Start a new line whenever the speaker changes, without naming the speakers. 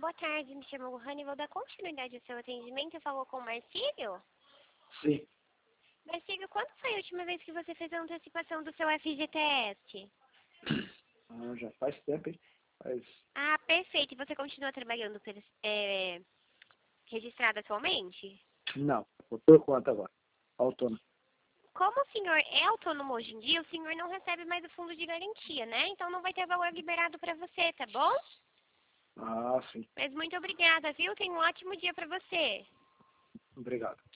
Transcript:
boa tarde. Me chamo Lohane e vou dar continuidade ao seu atendimento. Falou com o Marcílio?
Sim.
Marcílio, quando foi a última vez que você fez a antecipação do seu FGTS?
Já faz tempo, hein?
Ah, perfeito. E você continua trabalhando registrado atualmente?
Não, eu por conta agora. Autônomo.
Como o senhor é autônomo hoje em dia, o senhor não recebe mais o fundo de garantia, né? Então não vai ter valor liberado para você, tá bom?
Ah, sim.
Mas muito obrigada, viu? Tenha um ótimo dia para você.
Obrigado.